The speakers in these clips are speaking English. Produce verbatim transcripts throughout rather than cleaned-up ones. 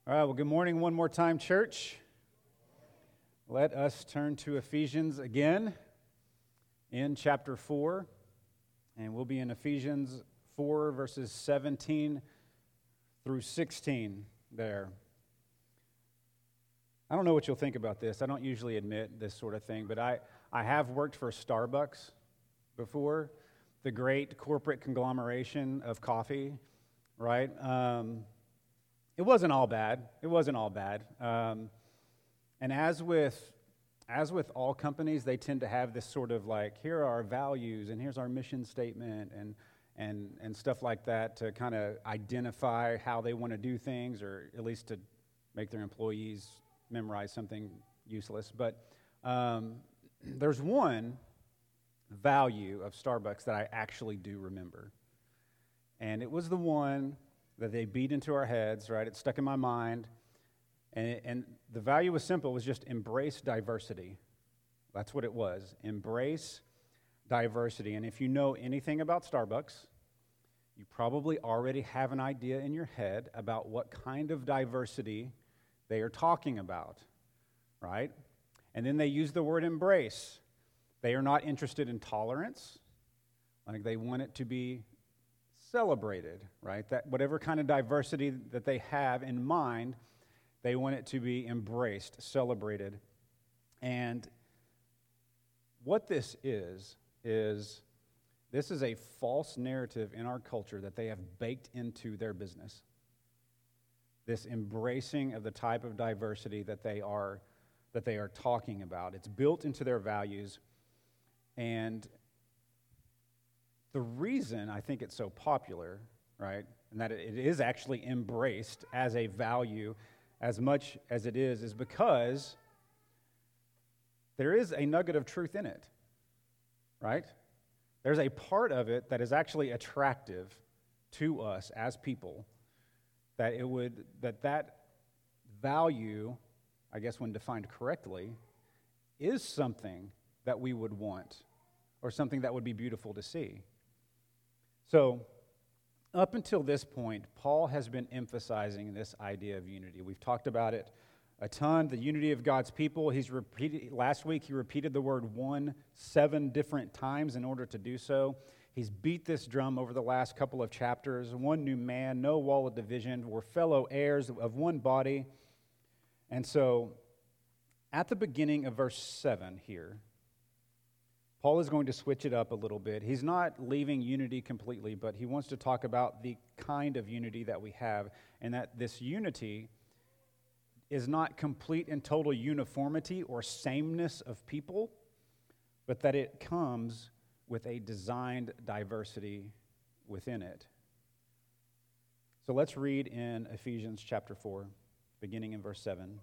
All right, well, good morning one more time, church. Let us turn to Ephesians again in chapter four, and we'll be in Ephesians four, verses seventeen through sixteen there. I don't know what you'll think about this. I don't usually admit this sort of thing, but I, I have worked for Starbucks before, the great corporate conglomeration of coffee, right? Um, It wasn't all bad. It wasn't all bad. Um, and as with as with all companies, they tend to have this sort of like, here are our values, and here's our mission statement, and and and stuff like that to kind of identify how they want to do things, or at least to make their employees memorize something useless. But um, there's one value of Starbucks that I actually do remember, and it was the one that they beat into our heads, right? It stuck in my mind. And, it, and the value was simple. It was just embrace diversity. That's what it was. Embrace diversity. And if you know anything about Starbucks, you probably already have an idea in your head about what kind of diversity they are talking about, right? And then they use the word embrace. They are not interested in tolerance. Like they want it to be celebrated, right? That whatever kind of diversity that they have in mind, they want it to be embraced, celebrated. And what this is, is this is a false narrative in our culture that they have baked into their business. This embracing of the type of diversity that they are that they are talking about. It's built into their values. And the reason I think it's so popular, right, and that it is actually embraced as a value as much as it is, is because there is a nugget of truth in it, right? There's a part of it that is actually attractive to us as people, that it would, that that value, I guess when defined correctly, is something that we would want, or something that would be beautiful to see. So, up until this point, Paul has been emphasizing this idea of unity. We've talked about it a ton, the unity of God's people. He's repeated, last week he repeated the word one seven different times in order to do so. He's beat this drum over the last couple of chapters. One new man, no wall of division. We're fellow heirs of one body. And so, at the beginning of verse seven here, Paul is going to switch it up a little bit. He's not leaving unity completely, but he wants to talk about the kind of unity that we have, and that this unity is not complete and total uniformity or sameness of people, but that it comes with a designed diversity within it. So let's read in Ephesians chapter four, beginning in verse seven.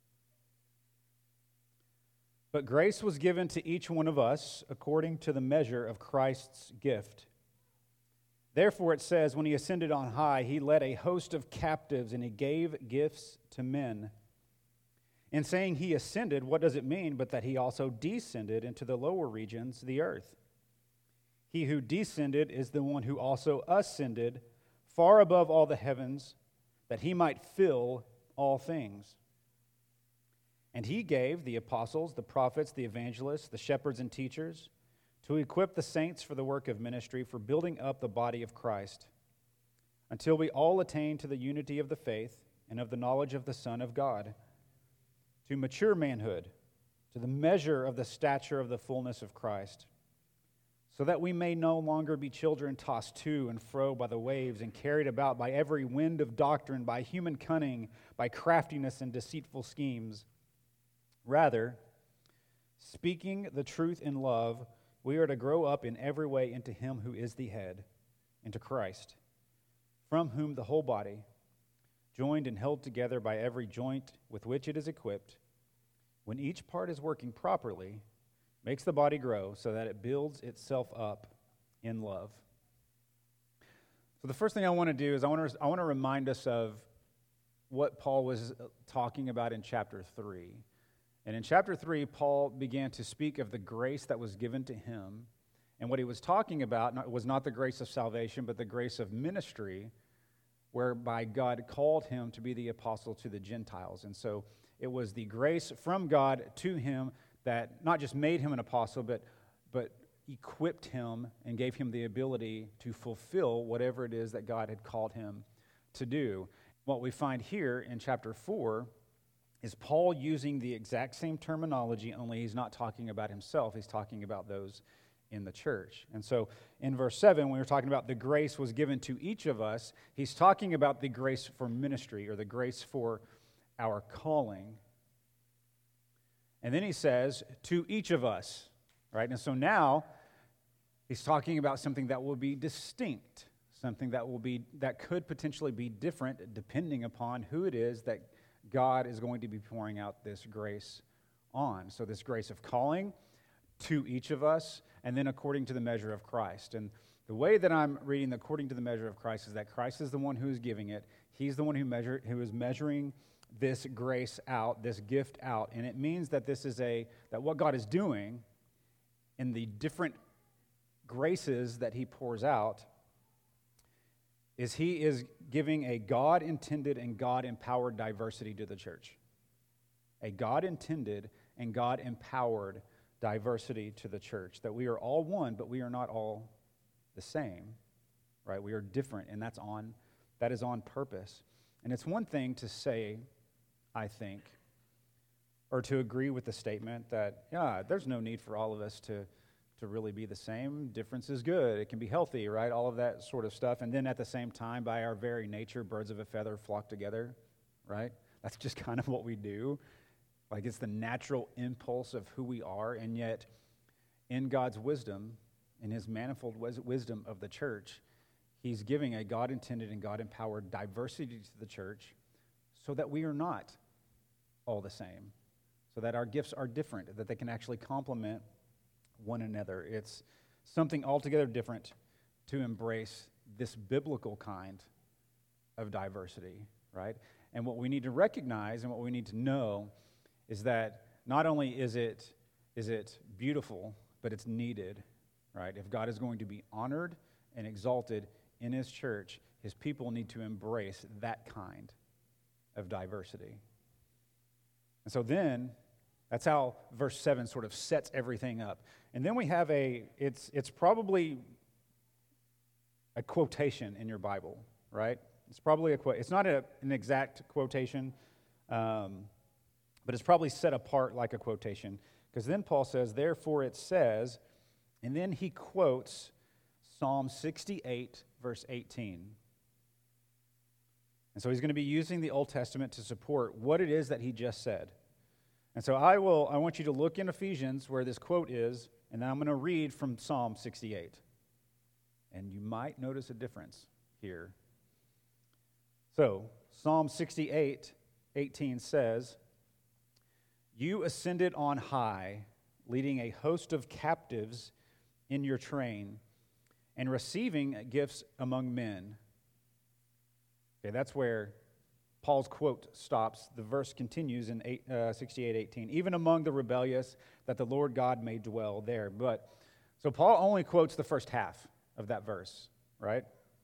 But grace was given to each one of us according to the measure of Christ's gift. Therefore it says, when he ascended on high, he led a host of captives and he gave gifts to men. In saying he ascended, what does it mean but that he also descended into the lower regions, the earth? He who descended is the one who also ascended far above all the heavens, that he might fill all things. And he gave the apostles, the prophets, the evangelists, the shepherds and teachers to equip the saints for the work of ministry, for building up the body of Christ, until we all attain to the unity of the faith and of the knowledge of the Son of God, to mature manhood, to the measure of the stature of the fullness of Christ, so that we may no longer be children tossed to and fro by the waves and carried about by every wind of doctrine, by human cunning, by craftiness and deceitful schemes. Rather, speaking the truth in love, we are to grow up in every way into him who is the head, into Christ, from whom the whole body, joined and held together by every joint with which it is equipped, when each part is working properly, makes the body grow so that it builds itself up in love. So the first thing I want to do is I want to, I want to remind us of what Paul was talking about in chapter three. And in chapter three, Paul began to speak of the grace that was given to him. And what he was talking about was not the grace of salvation, but the grace of ministry, whereby God called him to be the apostle to the Gentiles. And so it was the grace from God to him that not just made him an apostle, but, but equipped him and gave him the ability to fulfill whatever it is that God had called him to do. What we find here in chapter four is Paul using the exact same terminology, only he's not talking about himself, he's talking about those in the church. And so in verse seven, when we were talking about the grace was given to each of us, he's talking about the grace for ministry or the grace for our calling. And then he says, to each of us, right? And so now he's talking about something that will be distinct, something that will be that could potentially be different depending upon who it is that God is going to be pouring out this grace on. So this grace of calling to each of us, and then according to the measure of Christ. And the way that I'm reading according to the measure of Christ is that Christ is the one who is giving it. He's the one who measure who is measuring this grace out, this gift out. And it means that this is a that what God is doing in the different graces that he pours out is he is giving a God-intended and God-empowered diversity to the church. A God-intended and God-empowered diversity to the church. That we are all one, but we are not all the same, right? We are different, and that's on, that is on purpose. And it's one thing to say, I think, or to agree with the statement that, yeah, there's no need for all of us to to really be the same. Difference is good. It can be healthy, right? All of that sort of stuff. And then at the same time, by our very nature, birds of a feather flock together, right? That's just kind of what we do. Like it's the natural impulse of who we are. And yet, in God's wisdom, in his manifold wis- wisdom of the church, he's giving a God-intended and God-empowered diversity to the church so that we are not all the same, so that our gifts are different, that they can actually complement one another. It's something altogether different to embrace this biblical kind of diversity, right? And what we need to recognize and what we need to know is that not only is it is it beautiful, but it's needed, right? If God is going to be honored and exalted in his church, his people need to embrace that kind of diversity. And so then, that's how verse seven sort of sets everything up. And then we have a, it's it's probably a quotation in your Bible, right? It's probably a quote. It's not a, an exact quotation, um, but it's probably set apart like a quotation. Because then Paul says, therefore it says, and then he quotes Psalm sixty-eight, verse eighteen. And so he's going to be using the Old Testament to support what it is that he just said. And so I will. I want you to look in Ephesians where this quote is, and then I'm going to read from Psalm sixty-eight. And you might notice a difference here. So, Psalm sixty-eight, eighteen says, you ascended on high, leading a host of captives in your train, and receiving gifts among men. Okay, that's where Paul's quote stops. The verse continues in eight, uh, sixty-eight eighteen. Even among the rebellious, that the Lord God may dwell there. But so Paul only quotes the first half of that verse, right?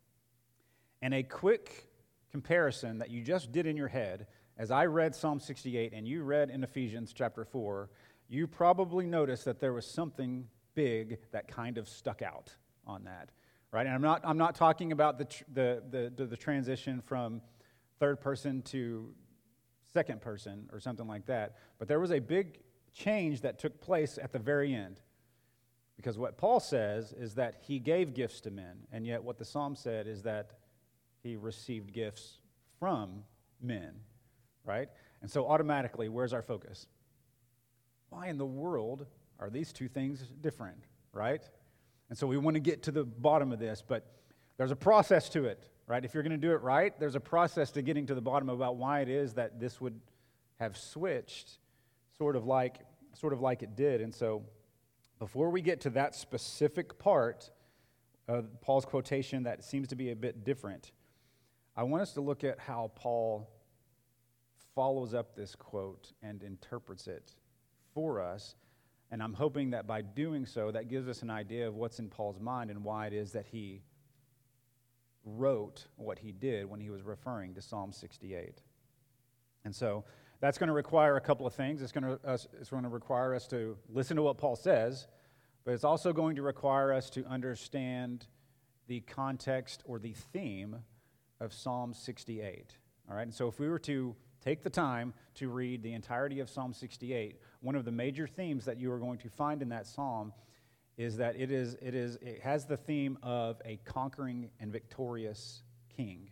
And a quick comparison that you just did in your head, as I read Psalm sixty-eight and you read in Ephesians chapter four, you probably noticed that there was something big that kind of stuck out on that, right? And I'm not I'm not talking about the tr- the, the the the transition from third person to second person or something like that. But there was a big change that took place at the very end. Because what Paul says is that he gave gifts to men, and yet what the psalm said is that he received gifts from men, right? And so automatically, where's our focus? Why in the world are these two things different, right? And so we want to get to the bottom of this, but there's a process to it. Right? If you're going to do it right, there's a process to getting to the bottom about why it is that this would have switched sort of like sort of like it did. And so before we get to that specific part of Paul's quotation that seems to be a bit different, I want us to look at how Paul follows up this quote and interprets it for us. And I'm hoping that by doing so, that gives us an idea of what's in Paul's mind and why it is that he wrote what he did when he was referring to Psalm sixty-eight. And so that's going to require a couple of things. It's going to, uh, it's going to require us to listen to what Paul says, but it's also going to require us to understand the context or the theme of Psalm sixty-eight. All right, and so if we were to take the time to read the entirety of Psalm sixty-eight, one of the major themes that you are going to find in that psalm is that it is it is it has the theme of a conquering and victorious king.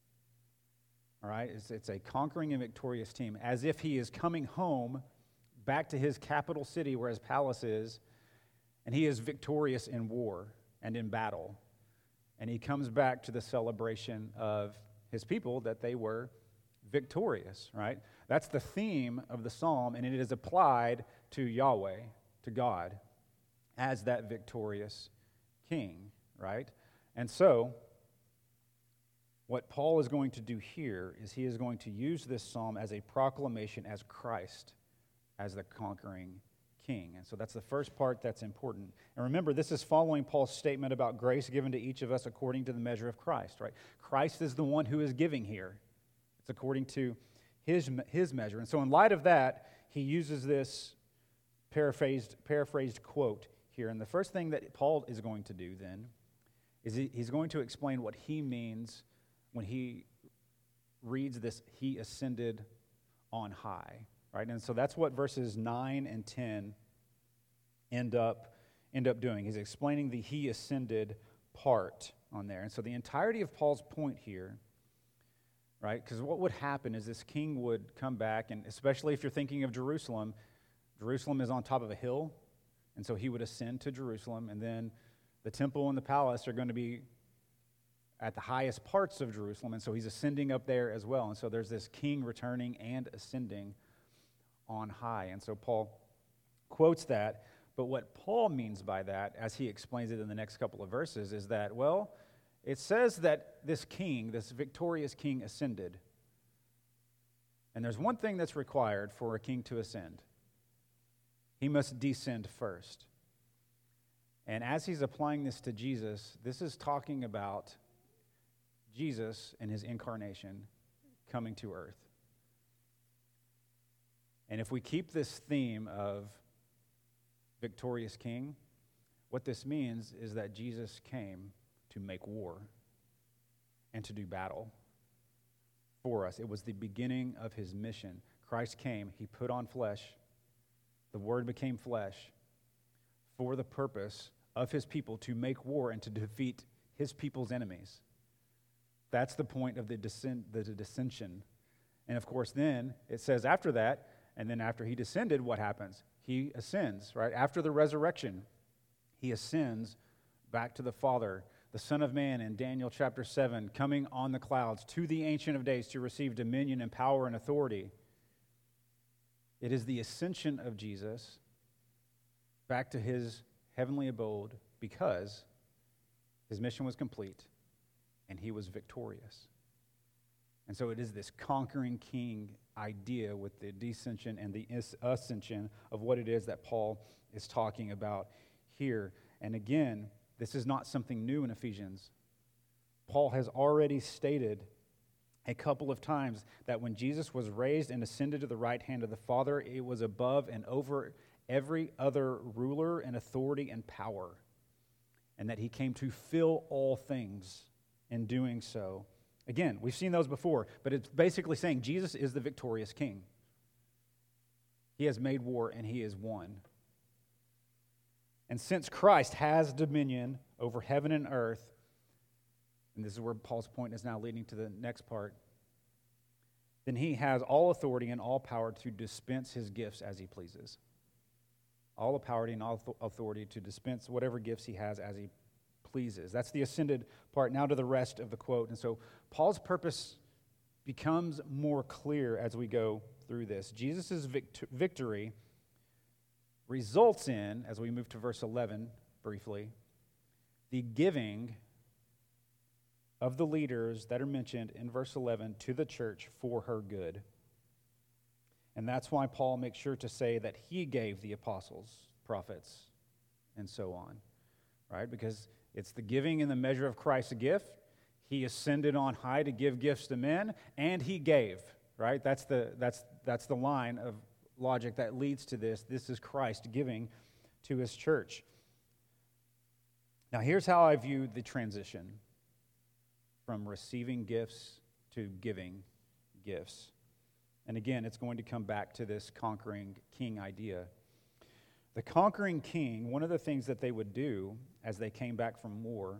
All right, it's, it's a conquering and victorious team, as if he is coming home back to his capital city where his palace is, and he is victorious in war and in battle. And he comes back to the celebration of his people that they were victorious, right? That's the theme of the psalm, and it is applied to Yahweh, to God, as that victorious king, right? And so, what Paul is going to do here is he is going to use this psalm as a proclamation as Christ, as the conquering king. And so that's the first part that's important. And remember, this is following Paul's statement about grace given to each of us according to the measure of Christ, right? Christ is the one who is giving here. It's according to his, his measure. And so in light of that, he uses this paraphrased, paraphrased quote here. And the first thing that Paul is going to do then is he, he's going to explain what he means when he reads this, he ascended on high, right? And so that's what verses nine and ten end up, end up doing. He's explaining the he ascended part on there. And so the entirety of Paul's point here, right, because what would happen is this king would come back, and especially if you're thinking of Jerusalem, Jerusalem is on top of a hill, and so he would ascend to Jerusalem, and then the temple and the palace are going to be at the highest parts of Jerusalem, and so he's ascending up there as well. And so there's this king returning and ascending on high. And so Paul quotes that, but what Paul means by that, as he explains it in the next couple of verses, is that, well, it says that this king, this victorious king, ascended. And there's one thing that's required for a king to ascend. He must descend first. And as he's applying this to Jesus, this is talking about Jesus and his incarnation coming to earth. And if we keep this theme of victorious king, what this means is that Jesus came to make war and to do battle for us. It was the beginning of his mission. Christ came, he put on flesh, the Word became flesh for the purpose of his people to make war and to defeat his people's enemies. That's the point of the, descent, the dissension. And of course, then it says after that, and then after he descended, what happens? He ascends, right? After the resurrection, he ascends back to the Father, the Son of Man in Daniel chapter seven, coming on the clouds to the Ancient of Days to receive dominion and power and authority. It is the ascension of Jesus back to his heavenly abode because his mission was complete and he was victorious. And so it is this conquering king idea with the descension and the ascension of what it is that Paul is talking about here. And again, this is not something new in Ephesians. Paul has already stated a couple of times that when Jesus was raised and ascended to the right hand of the Father, it was above and over every other ruler and authority and power, and that he came to fill all things in doing so. Again, we've seen those before, but it's basically saying Jesus is the victorious king. He has made war and he is won. And since Christ has dominion over heaven and earth, and this is where Paul's point is now leading to the next part, then he has all authority and all power to dispense his gifts as he pleases. All power and all authority to dispense whatever gifts he has as he pleases. That's the ascended part. Now to the rest of the quote. And so Paul's purpose becomes more clear as we go through this. Jesus' vict- victory results in, as we move to verse eleven briefly, the giving of the leaders that are mentioned in verse eleven to the church for her good. And that's why Paul makes sure to say that he gave the apostles, prophets, and so on, right? Because it's the giving in the measure of Christ's gift. He ascended on high to give gifts to men, and he gave, right? That's the, that's, that's the line of logic that leads to this. This is Christ giving to his church. Now, here's how I view the transition from receiving gifts to giving gifts. And again, it's going to come back to this conquering king idea. The conquering king, one of the things that they would do as they came back from war,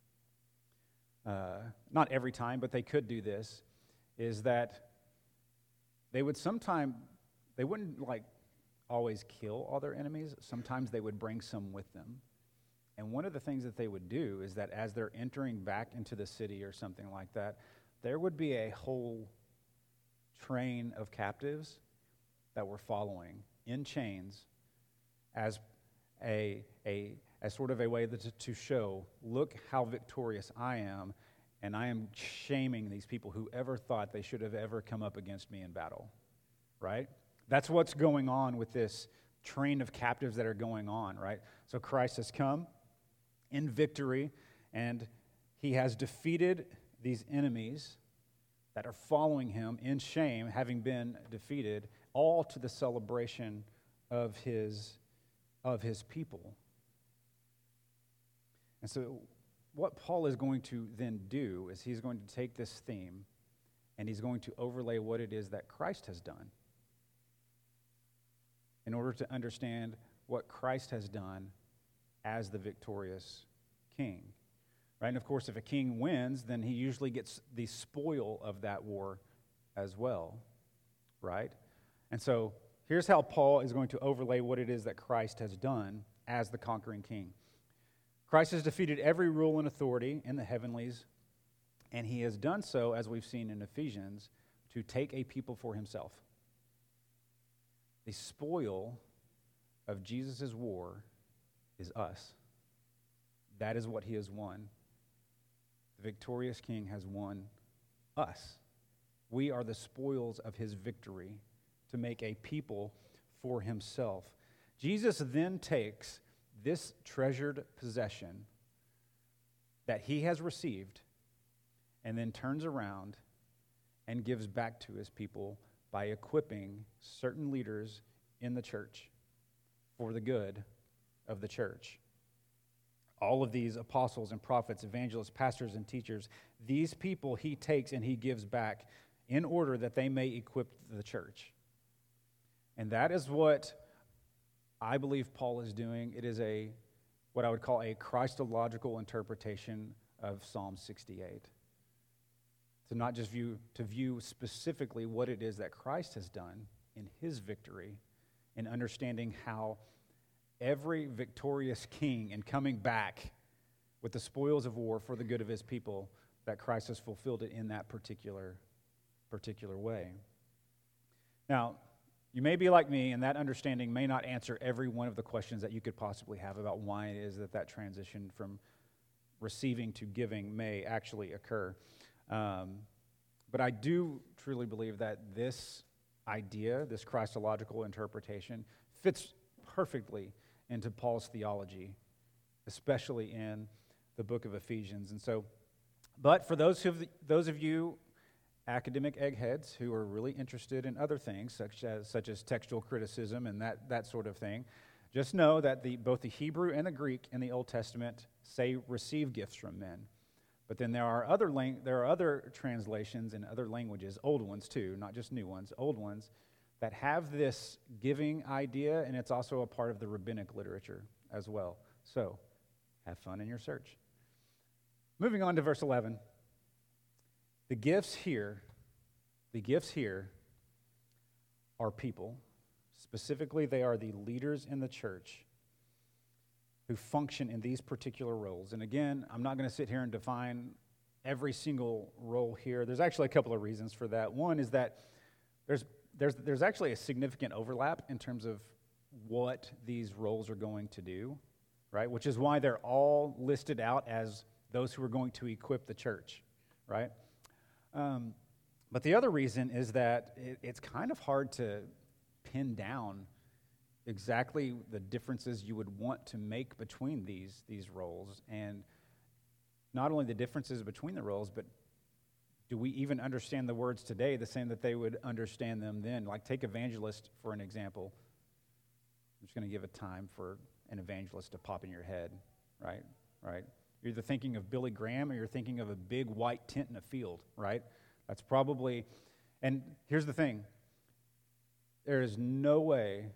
uh, not every time, but they could do this, is that they would sometime, they wouldn't like always kill all their enemies. Sometimes they would bring some with them. And one of the things that they would do is that as they're entering back into the city or something like that, there would be a whole train of captives that were following in chains as a, a as sort of a way that, to show, look how victorious I am, and I am shaming these people who ever thought they should have ever come up against me in battle, right? That's what's going on with this train of captives that are going on, right? So Christ has come in victory, and he has defeated these enemies that are following him in shame, having been defeated, all to the celebration of his, of his people. And so what Paul is going to then do is he's going to take this theme and he's going to overlay what it is that Christ has done in order to understand what Christ has done as the victorious king. Right? And of course, if a king wins, then he usually gets the spoil of that war as well. Right? And so here's how Paul is going to overlay what it is that Christ has done as the conquering king. Christ has defeated every rule and authority in the heavenlies, and he has done so, as we've seen in Ephesians, to take a people for himself. The spoil of Jesus' war is us. That is what he has won. The victorious king has won us. We are the spoils of his victory to make a people for himself. Jesus then takes this treasured possession that he has received and then turns around and gives back to his people by equipping certain leaders in the church for the good of the church. All of these apostles and prophets, evangelists, pastors, and teachers, these people he takes and he gives back in order that they may equip the church. And that is what I believe Paul is doing. It is a what I would call a Christological interpretation of Psalm sixty-eight. To not just view, to view specifically what it is that Christ has done in his victory, and understanding how every victorious king and coming back with the spoils of war for the good of his people, that Christ has fulfilled it in that particular, particular way. Now, you may be like me, and that understanding may not answer every one of the questions that you could possibly have about why it is that that transition from receiving to giving may actually occur. Um, but I do truly believe that this idea, this Christological interpretation, fits perfectly into Paul's theology, especially in the book of Ephesians. And so, but for those of those of you academic eggheads who are really interested in other things, such as such as textual criticism and that, that sort of thing, just know that the both the Hebrew and the Greek in the Old Testament say receive gifts from men. But then there are other lang- there are other translations in other languages, old ones too, not just new ones, old ones, that have this giving idea, and it's also a part of the rabbinic literature as well. So, have fun in your search. Moving on to verse eleven. The gifts here, the gifts here are people. Specifically, they are the leaders in the church who function in these particular roles. And again, I'm not going to sit here and define every single role here. There's actually a couple of reasons for that. One is that there's there's there's actually a significant overlap in terms of what these roles are going to do, right? Which is why they're all listed out as those who are going to equip the church, right? Um, but the other reason is that it, it's kind of hard to pin down exactly the differences you would want to make between these these roles. And not only the differences between the roles, but do we even understand the words today the same that they would understand them then? Like, take evangelist for an example. I'm just going to give a time for an evangelist to pop in your head, right? Right? You're either thinking of Billy Graham or you're thinking of a big white tent in a field, right? That's probably, and here's the thing. There is no way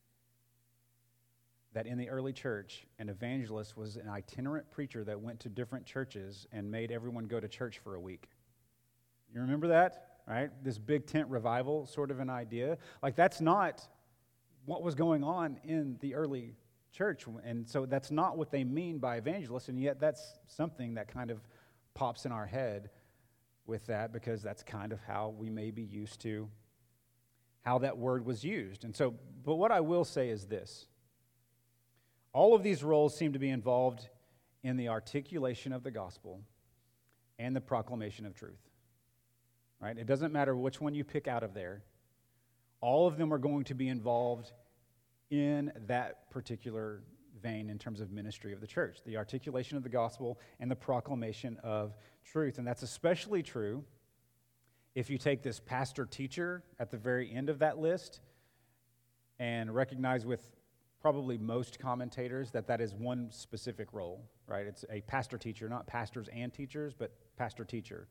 that in the early church, an evangelist was an itinerant preacher that went to different churches and made everyone go to church for a week. You remember that, right? This big tent revival sort of an idea. Like, that's not what was going on in the early church. And so that's not what they mean by evangelist, and yet that's something that kind of pops in our head with that, because that's kind of how we may be used to how that word was used. And so, but what I will say is this. All of these roles seem to be involved in the articulation of the gospel and the proclamation of truth. Right? It doesn't matter which one you pick out of there. All of them are going to be involved in that particular vein in terms of ministry of the church, the articulation of the gospel and the proclamation of truth. And that's especially true if you take this pastor-teacher at the very end of that list and recognize with probably most commentators that that is one specific role, right? It's a pastor-teacher, not pastors and teachers, but pastor-teacher.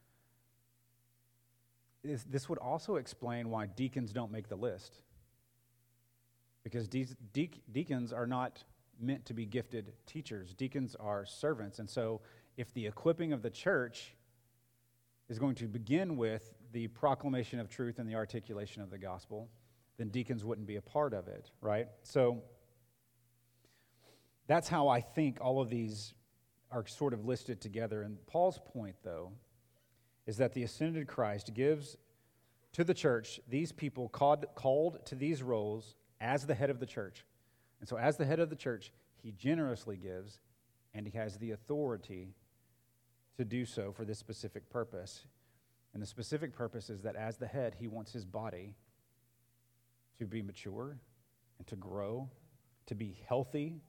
This, this would also explain why deacons don't make the list. Because de- de- deacons are not meant to be gifted teachers. Deacons are servants. And so if the equipping of the church is going to begin with the proclamation of truth and the articulation of the gospel, then deacons wouldn't be a part of it, right? So that's how I think all of these are sort of listed together. And Paul's point, though, is that the ascended Christ gives to the church these people called, called to these roles as the head of the church. And so as the head of the church, he generously gives, and he has the authority to do so for this specific purpose. And the specific purpose is that as the head, he wants his body to be mature and to grow, to be healthy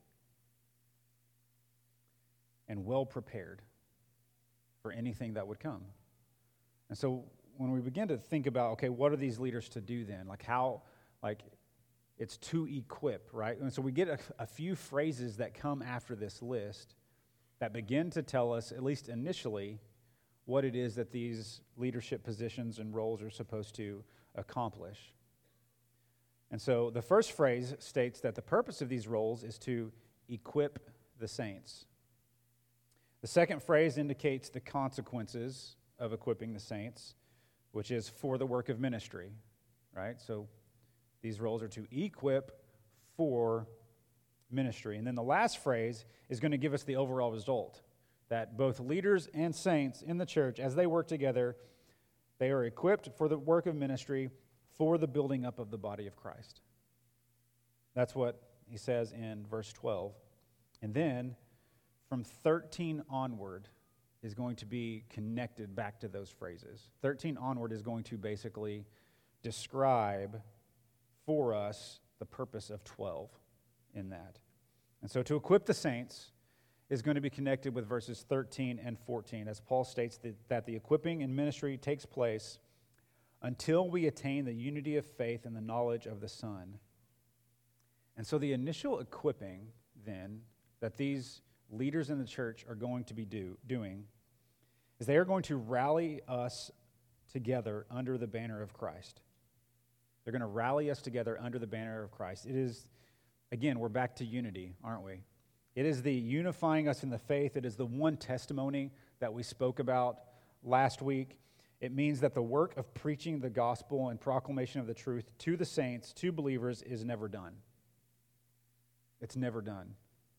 and well prepared for anything that would come. And so when we begin to think about, okay, what are these leaders to do then? Like how, like it's to equip, right? And so we get a, a few phrases that come after this list that begin to tell us, at least initially, what it is that these leadership positions and roles are supposed to accomplish. And so the first phrase states that the purpose of these roles is to equip the saints. The second phrase indicates the consequences of equipping the saints, which is for the work of ministry, right? So these roles are to equip for ministry. And then the last phrase is going to give us the overall result, that both leaders and saints in the church, as they work together, they are equipped for the work of ministry for the building up of the body of Christ. That's what he says in verse twelve. And then from thirteen onward is going to be connected back to those phrases. thirteen onward is going to basically describe for us the purpose of twelve in that. And so to equip the saints is going to be connected with verses thirteen and fourteen, as Paul states that, that the equipping and ministry takes place until we attain the unity of faith and the knowledge of the Son. And so the initial equipping, then, that these leaders in the church are going to be do, doing is they are going to rally us together under the banner of Christ. They're going to rally us together under the banner of Christ. It is, again, we're back to unity, aren't we? It is the unifying us in the faith. It is the one testimony that we spoke about last week. It means that the work of preaching the gospel and proclamation of the truth to the saints, to believers, is never done. It's never done.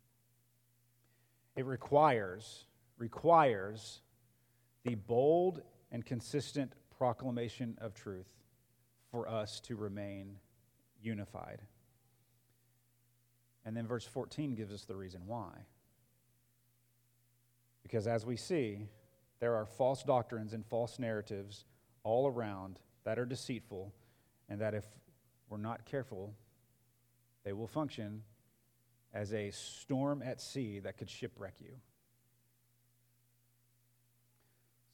It requires, requires the bold and consistent proclamation of truth for us to remain unified. And then verse fourteen gives us the reason why. Because as we see, there are false doctrines and false narratives all around that are deceitful, and that if we're not careful, they will function as a storm at sea that could shipwreck you.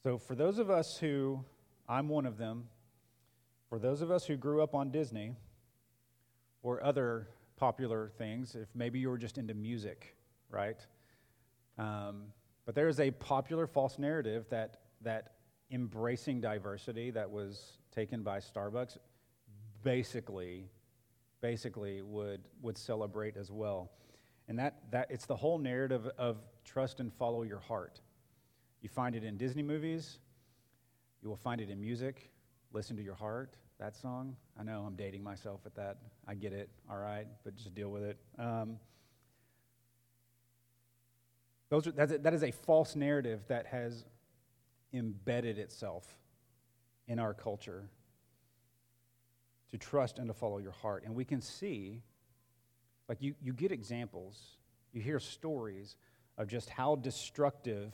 So for those of us who, I'm one of them, for those of us who grew up on Disney or other popular things, if maybe you were just into music, right? Um, but there is a popular false narrative that that embracing diversity that was taken by Starbucks basically, basically would would celebrate as well. And that, that it's the whole narrative of trust and follow your heart. You find it in Disney movies. You will find it in music. Listen to your heart, that song. I know I'm dating myself with that. I get it, all right, but just deal with it. Um, those are, that's a, that is a false narrative that has embedded itself in our culture to trust and to follow your heart. And we can see, like you, you get examples, you hear stories of just how destructive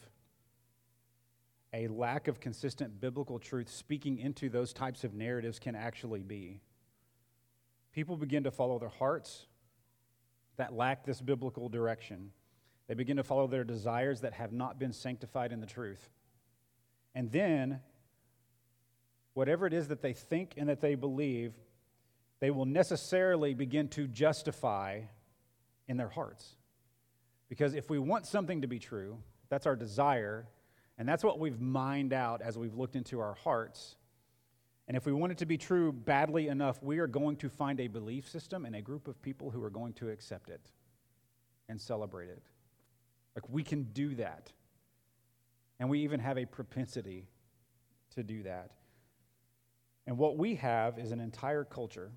a lack of consistent biblical truth speaking into those types of narratives can actually be. People begin to follow their hearts that lack this biblical direction. They begin to follow their desires that have not been sanctified in the truth. And then, whatever it is that they think and that they believe, they will necessarily begin to justify in their hearts. Because if we want something to be true, that's our desire, and that's what we've mined out as we've looked into our hearts. And if we want it to be true badly enough, we are going to find a belief system and a group of people who are going to accept it and celebrate it. Like, we can do that. And we even have a propensity to do that. And what we have is an entire culture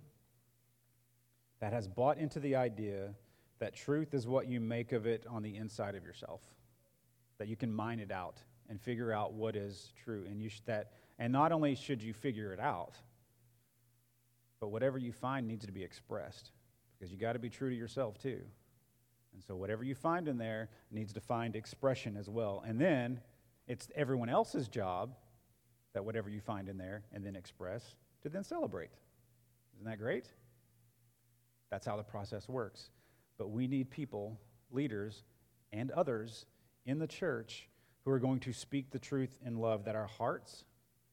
that has bought into the idea that truth is what you make of it on the inside of yourself, that you can mine it out and figure out what is true. And you sh- that, and not only should you figure it out, but whatever you find needs to be expressed, because you got to be true to yourself too. And so whatever you find in there needs to find expression as well. And then it's everyone else's job, that whatever you find in there and then express, to then celebrate. Isn't that great? That's how the process works. But we need people, leaders, and others in the church who are going to speak the truth in love, that our hearts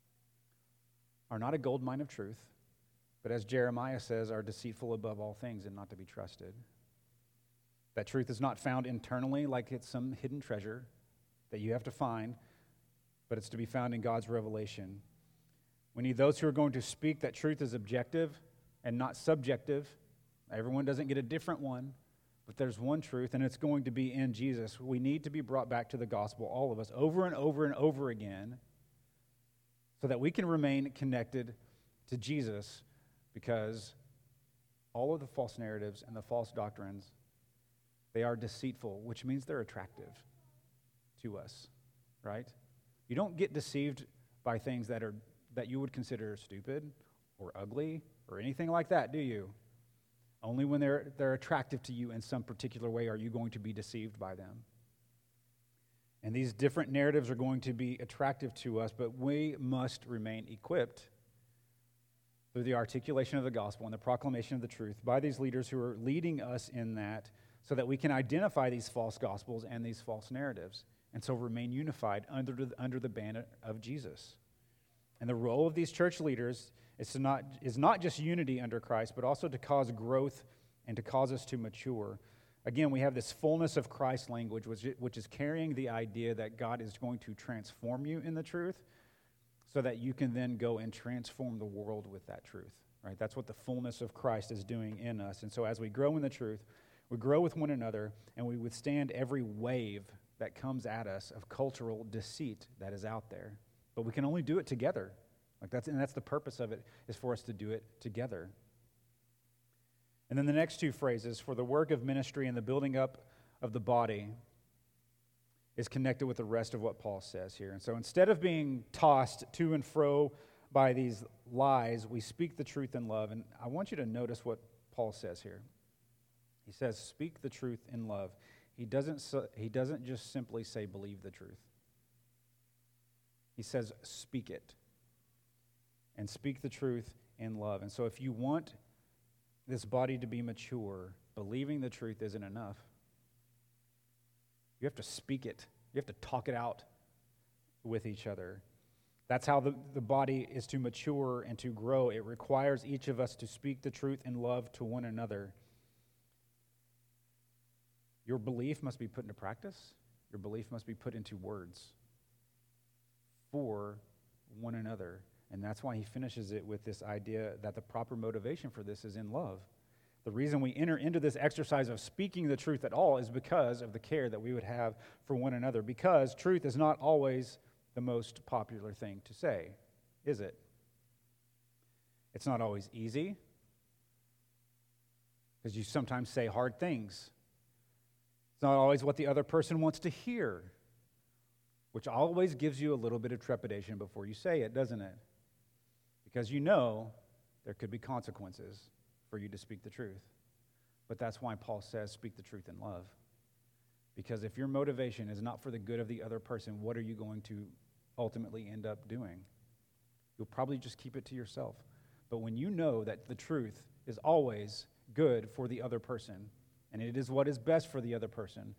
are not a gold mine of truth, but as Jeremiah says, are deceitful above all things and not to be trusted. That truth is not found internally like it's some hidden treasure that you have to find, but it's to be found in God's revelation. We need those who are going to speak that truth is objective and not subjective. Everyone doesn't get a different one, but there's one truth, and it's going to be in Jesus. We need to be brought back to the gospel, all of us, over and over and over again, so that we can remain connected to Jesus, because all of the false narratives and the false doctrines, they are deceitful, which means they're attractive to us, right? You don't get deceived by things that are that you would consider stupid or ugly or anything like that, do you? Only when they're they're attractive to you in some particular way are you going to be deceived by them. And these different narratives are going to be attractive to us, but we must remain equipped through the articulation of the gospel and the proclamation of the truth by these leaders who are leading us in that, so that we can identify these false gospels and these false narratives, and so remain unified under the, under the banner of Jesus. And the role of these church leaders is to not is not just unity under Christ, but also to cause growth and to cause us to mature. Again, we have this fullness of Christ language, which, which is carrying the idea that God is going to transform you in the truth, so that you can then go and transform the world with that truth. Right? That's what the fullness of Christ is doing in us. And so as we grow in the truth, we grow with one another, and we withstand every wave that comes at us of cultural deceit that is out there. But we can only do it together. Like that's and that's the purpose of it, is for us to do it together. And then the next two phrases, for the work of ministry and the building up of the body, is connected with the rest of what Paul says here. And so instead of being tossed to and fro by these lies, we speak the truth in love. And I want you to notice what Paul says here. He says, speak the truth in love. He doesn't, he doesn't just simply say, believe the truth. He says, speak it. And speak the truth in love. And so if you want this body to be mature, believing the truth isn't enough. You have to speak it. You have to talk it out with each other. That's how the, the body is to mature and to grow. It requires each of us to speak the truth in love to one another. Your belief must be put into practice. Your belief must be put into words for one another. And that's why he finishes it with this idea that the proper motivation for this is in love. The reason we enter into this exercise of speaking the truth at all is because of the care that we would have for one another. Because truth is not always the most popular thing to say, is it? It's not always easy, because you sometimes say hard things. It's not always what the other person wants to hear, which always gives you a little bit of trepidation before you say it, doesn't it? Because you know there could be consequences for you to speak the truth. But that's why Paul says, speak the truth in love. Because if your motivation is not for the good of the other person, what are you going to ultimately end up doing? You'll probably just keep it to yourself. But when you know that the truth is always good for the other person, and it is what is best for the other person,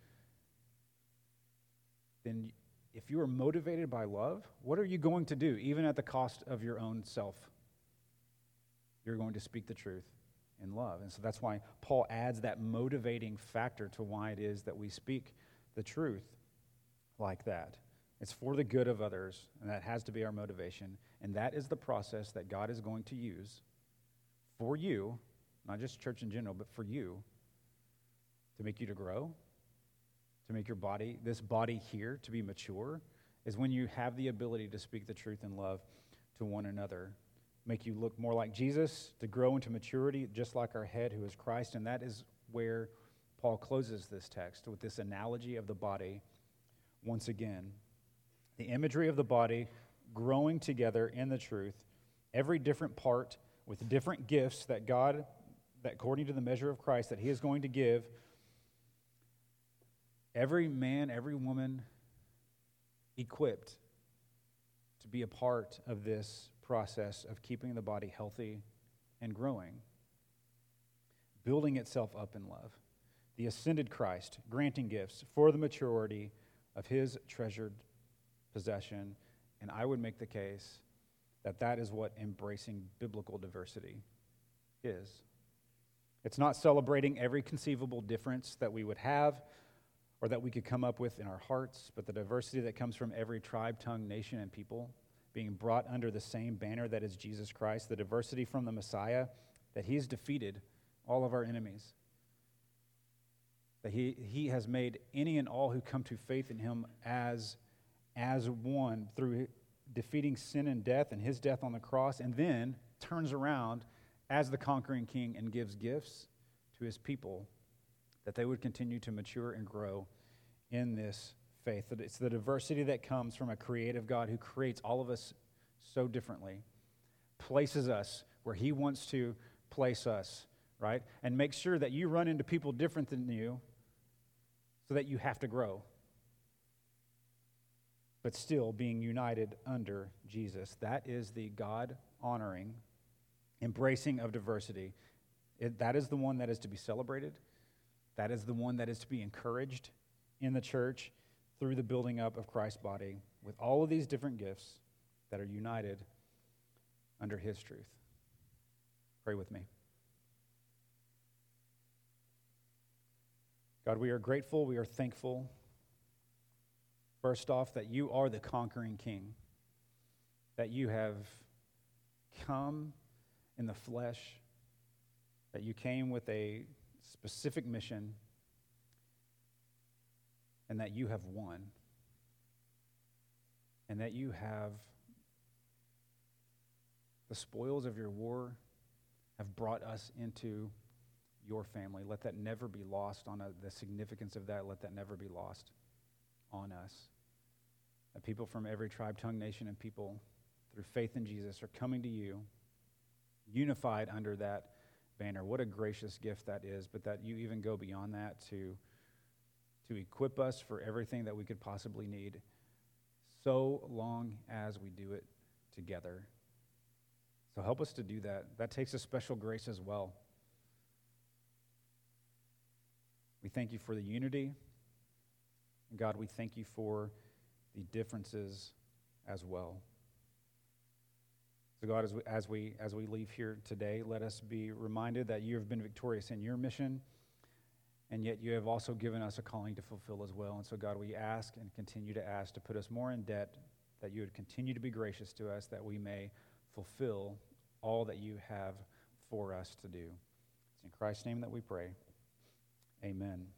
then if you are motivated by love, what are you going to do, even at the cost of your own self? You're going to speak the truth in love. And so that's why Paul adds that motivating factor to why it is that we speak the truth like that. It's for the good of others, and that has to be our motivation. And that is the process that God is going to use for you, not just church in general, but for you, to make you to grow, to make your body, this body here, to be mature, is when you have the ability to speak the truth in love to one another. Make you look more like Jesus, to grow into maturity, just like our head, who is Christ. And that is where Paul closes this text, with this analogy of the body once again. The imagery of the body growing together in the truth, every different part with different gifts that God, that according to the measure of Christ, that he is going to give, every man, every woman equipped to be a part of this process of keeping the body healthy and growing, building itself up in love. The ascended Christ granting gifts for the maturity of his treasured possession. And I would make the case that that is what embracing biblical diversity is. It's not celebrating every conceivable difference that we would have or that we could come up with in our hearts, but the diversity that comes from every tribe, tongue, nation, and people being brought under the same banner that is Jesus Christ, the diversity from the Messiah, that he's defeated all of our enemies, that he, he has made any and all who come to faith in him as as one through defeating sin and death and his death on the cross, and then turns around as the conquering king and gives gifts to his people that they would continue to mature and grow in this faith. That it's the diversity that comes from a creative God who creates all of us so differently, places us where he wants to place us, right? And makes sure that you run into people different than you so that you have to grow, but still being united under Jesus. That is the God-honoring, embracing of diversity. It, that is the one that is to be celebrated. That is the one that is to be encouraged in the church through the building up of Christ's body with all of these different gifts that are united under his truth. Pray with me. God, we are grateful, we are thankful. First off, that you are the conquering king, that you have come in the flesh, that you came with a specific mission, and that you have won, and that you have the spoils of your war have brought us into your family. Let that never be lost on a, the significance of that. Let that never be lost on us. That people from every tribe, tongue, nation, and people, through faith in Jesus, are coming to you, unified under that banner. What a gracious gift that is, but that you even go beyond that to, to equip us for everything that we could possibly need, so long as we do it together. So help us to do that. That takes a special grace as well. We thank you for the unity. God, we thank you for the differences as well. So God, as we, as we as we leave here today, let us be reminded that you have been victorious in your mission, and yet you have also given us a calling to fulfill as well. And so God, we ask and continue to ask to put us more in debt, that you would continue to be gracious to us, that we may fulfill all that you have for us to do. It's in Christ's name that we pray. Amen.